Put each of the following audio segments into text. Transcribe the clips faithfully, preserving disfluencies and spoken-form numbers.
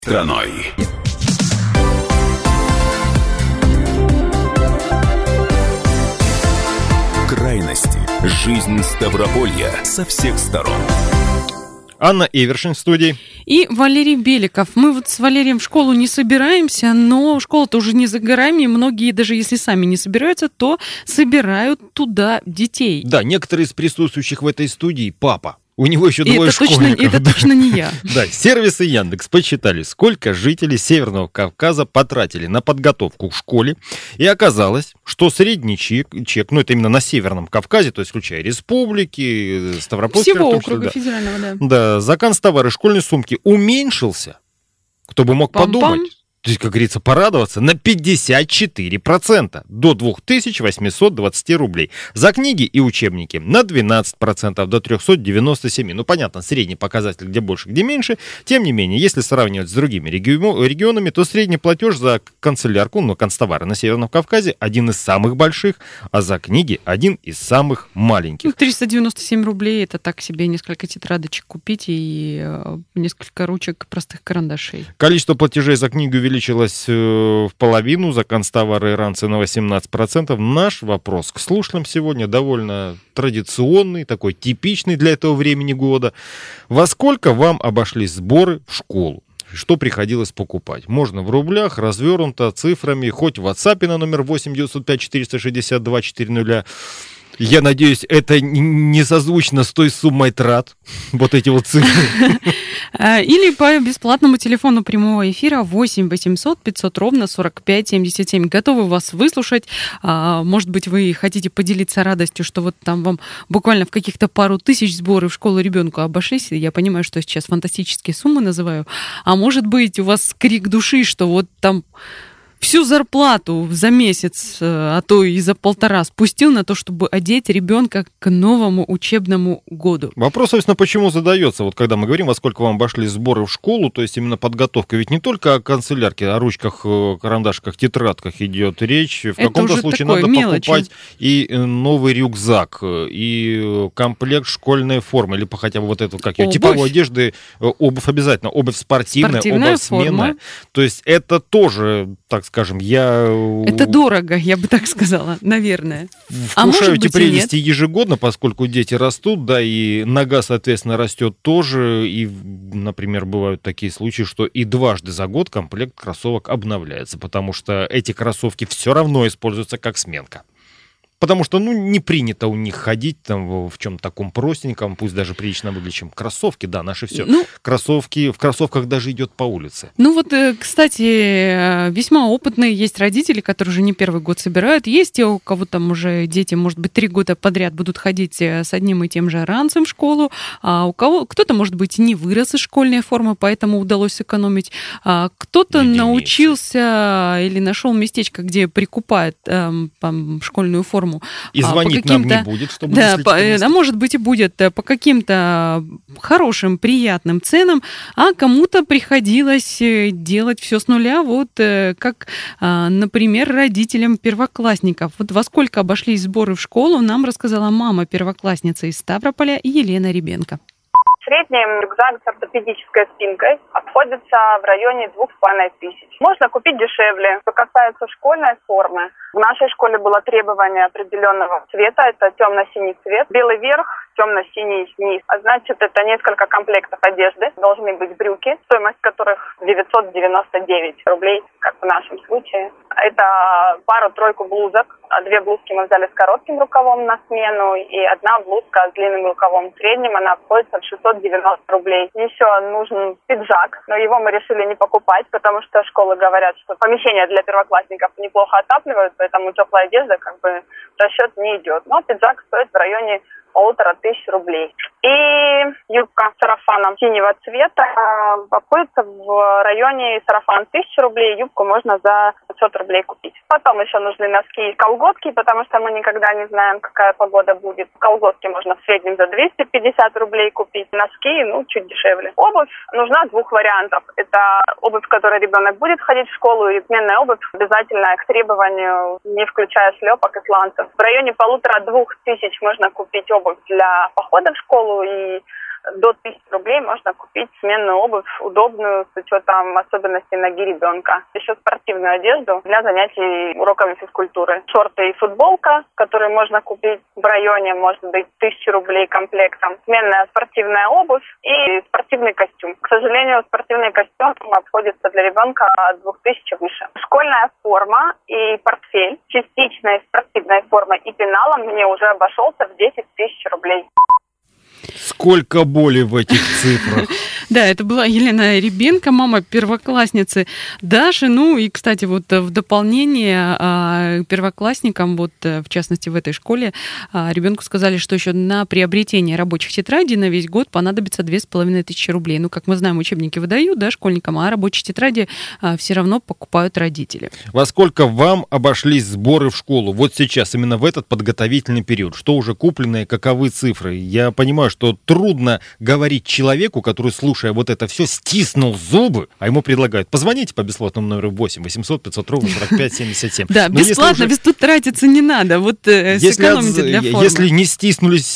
Страной. Крайности. Жизнь Ставрополья со всех сторон. Анна Эвершин в студии. И Валерий Беликов. Мы вот с Валерием в школу не собираемся, но школа-то уже не за горами. Многие, даже если сами не собираются, то собирают туда детей. Да, некоторые из присутствующих в этой студии папа. У него еще и двое это школьников. Точно, это да. точно не я. Да, сервисы Яндекс посчитали, сколько жителей Северного Кавказа потратили на подготовку к школе. И оказалось, что средний чек, чек, ну это именно на Северном Кавказе, то есть включая республики, Ставропольский Всего район, округа да, федерального, да. Да, за канцтовары школьной сумки уменьшился, кто бы мог Пам-пам. подумать. То есть, как говорится, порадоваться, на пятьдесят четыре процента, до две тысячи восемьсот двадцать рублей. За книги и учебники на двенадцать процентов, до триста девяносто семь. Ну, понятно, средний показатель, где больше, где меньше. Тем не менее, если сравнивать с другими регионами, то средний платеж за канцелярку, ну, канцтовары на Северном Кавказе один из самых больших, а за книги один из самых маленьких. Ну, триста девяносто семь рублей, это так себе несколько тетрадочек купить и э, несколько ручек простых карандашей. Количество платежей за книгу увеличилось увеличилась в половину, за канцтовары и ранцы на восемнадцать процентов. Наш вопрос к слушателям сегодня довольно традиционный, такой типичный для этого времени года. Во сколько вам обошлись сборы в школу? Что приходилось покупать? Можно в рублях, развернуто, цифрами, хоть в WhatsApp на номер восемь девятьсот пять четыреста шестьдесят два четыреста. Я надеюсь, это не созвучно с той суммой трат, вот эти вот цифры. Или по бесплатному телефону прямого эфира восемь восемьсот пятьсот ровно сорок пять семьдесят семь. Готовы вас выслушать. Может быть, вы хотите поделиться радостью, что вот там вам буквально в каких-то пару тысяч сборы в школу ребенку обошлись. Я понимаю, что я сейчас фантастические суммы называю. А может быть, у вас крик души, что вот там всю зарплату за месяц, а то и за полтора спустил на то, чтобы одеть ребенка к новому учебному году. Вопрос, собственно, почему задается? Вот когда мы говорим, во сколько вам обошлись сборы в школу, то есть именно подготовка. Ведь не только о канцелярке, о ручках, карандашках, тетрадках идет речь. В каком-то случае надо мелочи. Покупать и новый рюкзак, и комплект школьной формы, или хотя бы вот эту, как ее, типовой одежды, обувь обязательно, обувь спортивная, спортивная обувь сменная. Форма. То есть это тоже, так скажем, я... Это дорого, я бы так сказала, наверное. Вкушаю а эти прелести ежегодно, поскольку дети растут, да, и нога, соответственно, растет тоже. И, например, бывают такие случаи, что и дважды за год комплект кроссовок обновляется, потому что эти кроссовки все равно используются как сменка. Потому что, ну, не принято у них ходить там в чем-то таком простеньком, пусть даже прилично выглядящем. Кроссовки, да, наши все. Ну, кроссовки, в кроссовках даже идет по улице. Ну вот, кстати, весьма опытные есть родители, которые уже не первый год собирают. Есть те, у кого там уже дети, может быть, три года подряд будут ходить с одним и тем же ранцем в школу. А у кого кто-то, может быть, не вырос из школьной формы, поэтому удалось сэкономить. А кто-то Единицы. научился или нашел местечко, где прикупает эм, там, школьную форму. И звонить нам не будет, чтобы... Да, по, а может быть и будет по каким-то хорошим, приятным ценам, а кому-то приходилось делать все с нуля, вот как, например, родителям первоклассников. Вот во сколько обошлись сборы в школу, нам рассказала мама первоклассницы из Ставрополя Елена Ребенко. Средний рюкзак с ортопедической спинкой обходится в районе двух с половиной тысяч. Можно купить дешевле. Что касается школьной формы, в нашей школе было требование определенного цвета, это темно-синий цвет, белый верх, темно-синий низ. А значит, это несколько комплектов одежды, должны быть брюки, стоимость которых девятьсот девяносто девять рублей, как в нашем случае. Это пару-тройку блузок. Две блузки мы взяли с коротким рукавом на смену, и одна блузка с длинным рукавом. В среднем она обходится в шестьсот девяносто рублей. Еще нужен пиджак, но его мы решили не покупать, потому что школы говорят, что помещения для первоклассников неплохо отапливают, поэтому теплая одежда как бы в расчет не идет. Но пиджак стоит в районе полутора тысяч рублей. И юбка с сарафаном синего цвета обходится в районе сарафан тысяча рублей, юбку можно за пятьсот рублей купить. Потом еще нужны носки и колготки, потому что мы никогда не знаем, какая погода будет. Колготки можно в среднем за двести пятьдесят рублей купить, носки, ну, чуть дешевле. Обувь нужна двух вариантов. Это обувь, в которой ребенок будет ходить в школу, и сменная обувь обязательно к требованию, не включая шлепок и сланцев. В районе полутора-двух тысяч можно купить обувь для похода в школу и до тысячи рублей можно купить сменную обувь, удобную, с учетом особенностей ноги ребенка. Еще спортивную одежду для занятий уроками физкультуры. Шорты и футболка, которые можно купить в районе, может быть, тысячи рублей комплектом. Сменная спортивная обувь и спортивный костюм. К сожалению, спортивный костюм обходится для ребенка от двух тысяч выше. Школьная форма и портфель частичной спортивной формы и пеналом мне уже обошелся в десять тысяч рублей. Сколько боли в этих цифрах. Да, это была Елена Ребенко, мама первоклассницы Даши. Ну и, кстати, вот в дополнение первоклассникам, вот в частности в этой школе, ребенку сказали, что еще на приобретение рабочих тетрадей на весь год понадобится две с половиной тысячи рублей. Ну, как мы знаем, учебники выдают, да, школьникам, а рабочие тетради все равно покупают родители. Во сколько вам обошлись сборы в школу? Вот сейчас, именно в этот подготовительный период. Что уже куплено и каковы цифры? Я понимаю, что трудно говорить человеку, который, слушая вот это все, стиснул зубы, а ему предлагают: позвоните по бесплатному номеру восемь восемьсот пятьсот ровно сорок пять семьдесят семь. Да, бесплатно, без тут тратиться не надо, вот сэкономите для формы. Если не стиснулись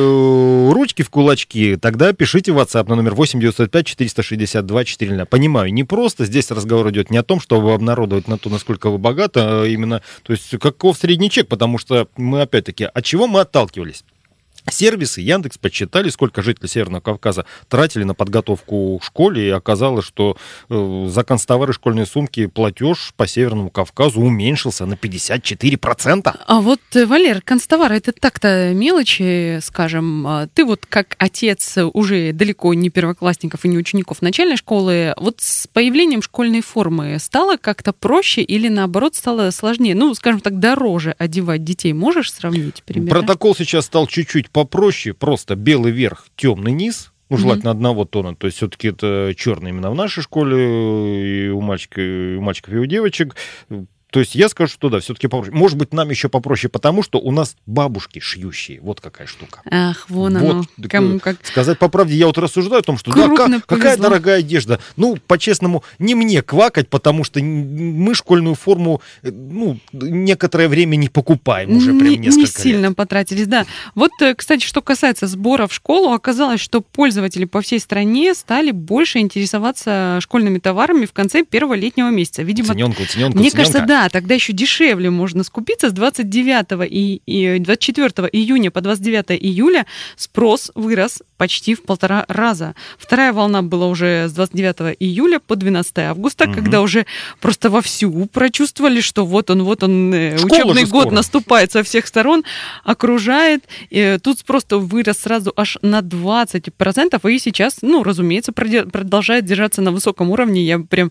ручки в кулачки, тогда пишите в WhatsApp на номер восемь девятьсот пять четыреста шестьдесят два четыреста. Понимаю, не просто, здесь разговор идет не о том, чтобы обнародовать на то, насколько вы богаты, а именно, то есть каков средний чек, потому что мы, опять-таки, от чего мы отталкивались? Сервисы Яндекс подсчитали, сколько жители Северного Кавказа тратили на подготовку в школе, и оказалось, что э, за канцтовары, школьные сумки платеж по Северному Кавказу уменьшился на пятьдесят четыре процента. А вот, Валер, канцтовары — это так-то мелочи, скажем. Ты вот как отец уже далеко не первоклассников и не учеников начальной школы, вот с появлением школьной формы стало как-то проще или, наоборот, стало сложнее? Ну, скажем так, дороже одевать детей. Можешь сравнить примерно? Протокол сейчас стал чуть-чуть попроще, просто белый верх, темный низ, ну, желательно mm-hmm. одного тона, то есть все-таки это черный именно в нашей школе, и у мальчиков, и у мальчиков, и у девочек. То есть я скажу, что да, все-таки попроще. Может быть, нам еще попроще, потому что у нас бабушки шьющие. Вот какая штука. Ах, вон вот, оно. Кому как. Сказать по правде, я вот рассуждаю о том, что да, как, какая дорогая одежда. Ну, по-честному, не мне квакать, потому что мы школьную форму, ну, некоторое время не покупаем уже прям несколько лет. Не сильно потратились, да. Вот, кстати, что касается сбора в школу, оказалось, что пользователи по всей стране стали больше интересоваться школьными товарами в конце первого летнего месяца. Видимо, цененка, цененка, мне цененка. кажется, да, тогда еще дешевле можно скупиться. С двадцать девятого и, и двадцать четвёртого июня по двадцать девятое июля спрос вырос почти в полтора раза. Вторая волна была уже с двадцать девятого июля по двенадцатое августа, угу. когда уже просто вовсю прочувствовали, что вот он, вот он, Школа учебный год скоро наступает со всех сторон, окружает. И тут спрос вырос сразу аж на двадцать процентов, и сейчас, ну, разумеется, продолжает держаться на высоком уровне. Я прям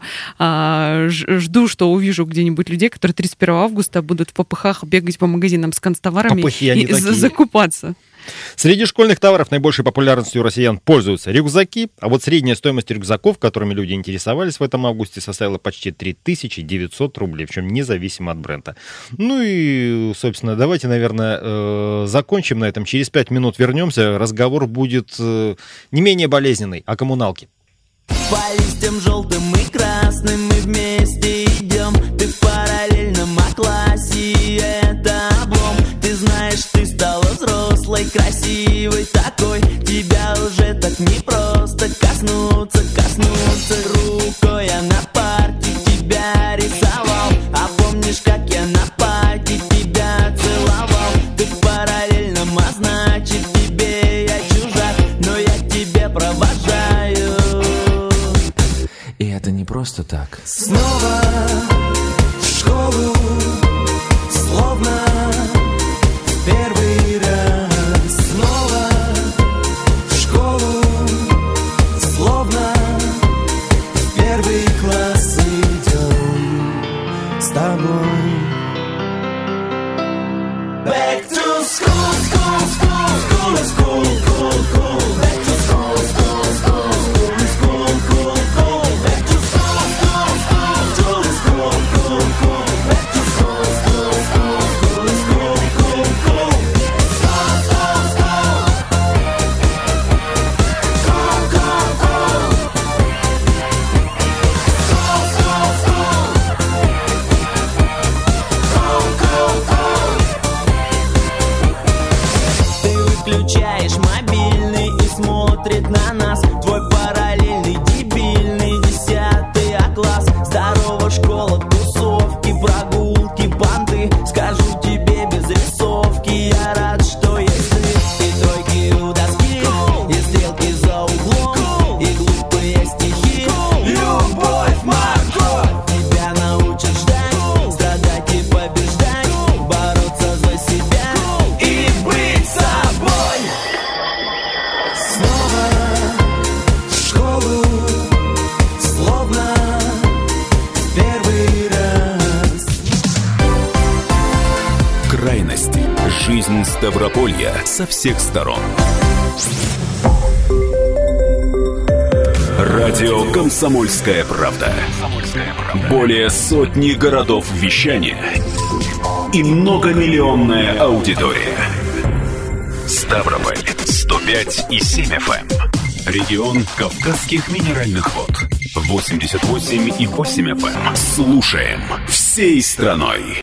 а, жду, что увижу где-нибудь людей, которые тридцать первого августа будут в попыхах бегать по магазинам с канцтоварами и за- закупаться. Среди школьных товаров наибольшей популярностью у россиян пользуются рюкзаки, а вот средняя стоимость рюкзаков, которыми люди интересовались в этом августе, составила почти три тысячи девятьсот рублей, причем независимо от бренда. Ну и, собственно, давайте, наверное, закончим на этом. Через пять минут вернемся. Разговор будет не менее болезненный о коммуналке. По листьям желтым и красным мы вместе идем. Ты в параллельном классе, и это облом. Ты знаешь, ты стала взрослой, красивой такой. Тебя уже так непросто коснуться, коснуться. Рукой я на парте тебя рисовал. А помнишь, как я на парте тебя целовал? Ты в параллельном, а значит тебе я чужак, но я к тебе провожаю. И это не просто так. Снова в школу, словно в первый раз. Снова в школу, словно в первый класс идем с тобой. Back to school, school, school, school is cool, cool, cool. Back to school, school, school, school is cool, cool, cool. Back to school, school, school, school is cool, cool, cool. Back to school, school, school, school is cool, cool, cool. School, school, school. Cool, cool, cool. School, school, school. школа, тусовки, прогулки, банды. Скажу тебе без рисовки, я рад, что есть ты. И тройки у доски, и стрелки за углом, и глупые стихи. Любовь, морковь, тебя научат ждать, страдать и побеждать, бороться за себя и быть собой. Снова в школу, словно в первый раз. Крайности. Жизнь Ставрополья со всех сторон. Радио «Комсомольская правда». Более сотни городов вещания и многомиллионная аудитория. Ставрополь сто пять и семь эф эм. Регион Кавказских минеральных вод восемьдесят восемь и восемь эф эм. Слушаем всей страной.